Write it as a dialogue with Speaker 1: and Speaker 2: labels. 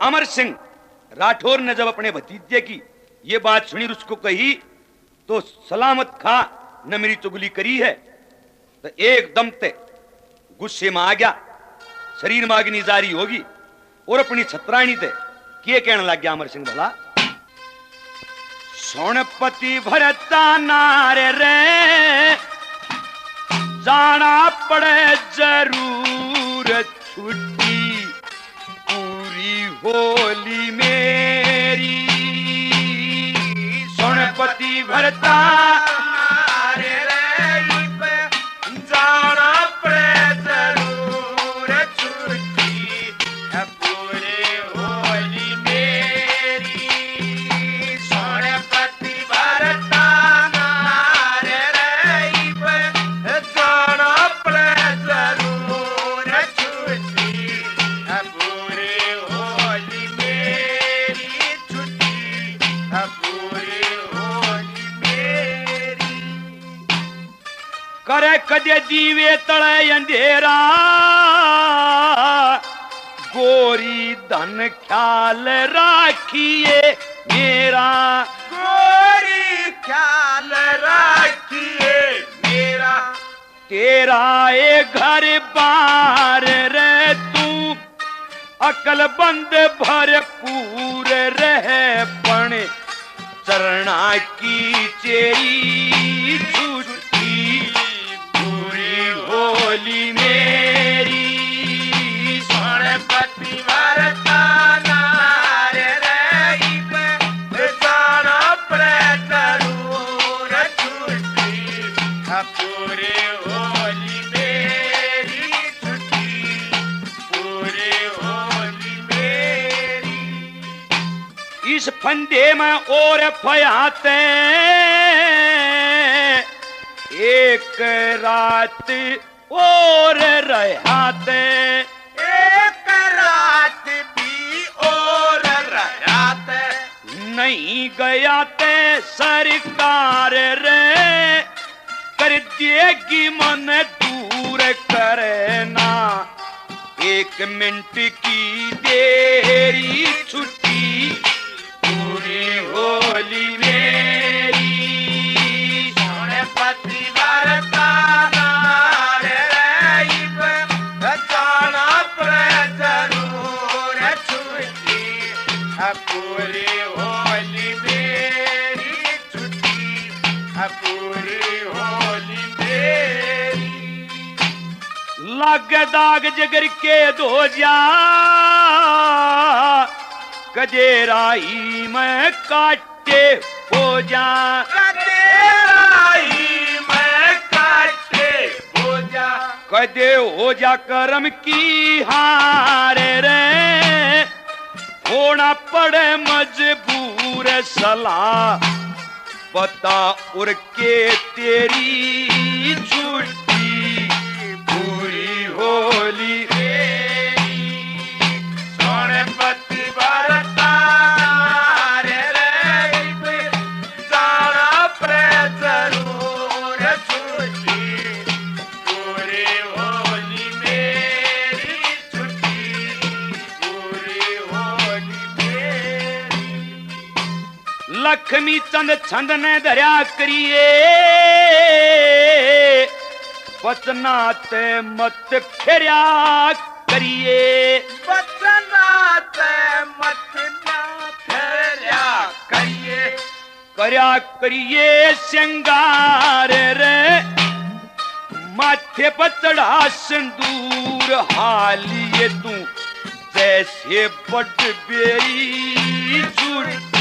Speaker 1: अमर सिंह राठौर ने जब अपने भतीजे की ये बात सुनी, उसको कही तो सलामत खा न मेरी चुगली करी है, तो एकदम ते गुस्से में आ गया, शरीर में अग्नि जारी होगी और अपनी छतरानी थे के कहने लग गया अमर सिंह भला, सोनपति भरता नारे रे जाना पड़े जरूर छुट्टी पूरी होली मेरी, सोनपति भरता नारे रे जाना पड़े जरूर छुट्टी पूरी होली मेरी, सोनपति भरता नारे रे जाना पड़े जरूर छुट्टी पूरी होली मेरी, छुट्टी पूरी होली मेरी। करे कदे दीवे तले अंधेरा गोरी धन ख्याल राखिए मेरा, गोरी ख्याल राखिए मेरा, तेरा ए घर बार रे तू अकल बंद भरपूर रहे पण चरणा की चेरी छुट्टी पूरी होली मेरी, सोनपति भरता नारे रे जाना पड़े जरूर छुट्टी पूरी होली मेरी, छुट्टी पूरी होली मेरी। इस फंदे में और फयाते एक रात और रहते, एक रात भी और रहते, नहीं गया ते सरकार रे कर देगी मन दूर करना, एक मिनट की देरी छुट्टी पूरी होली मेरी, सोनपति भरता नारे रे जाना पड़े जरूर छुट्टी पूरी होली मेरी, छुट्टी पूरी होली मेरी। लाग दाग जगर के धो जा कजेराई में काटे हो जा, कजेराई में काटे हो जा, कदे हो जा कर्म की हार रे होना पड़े मजबूर सलाह बता उड़ के तेरी छुट्टी पूरी होली मेरी, सोनपति भरता नारे रे जाना पड़े जरूर छुट्टी पूरी होली मेरी, छुट्टी पूरी होली मेरी। लक्ष्मी चंद छंद ने धर्या करिए बचनात मत फेरिया करिए, बचनात मत ना फेरिया करिए, करया करिए श्रृंगार रे माथे पर चढ़ा सिंदूर हालिए तू जैसे बड़ बेरी छुट्टी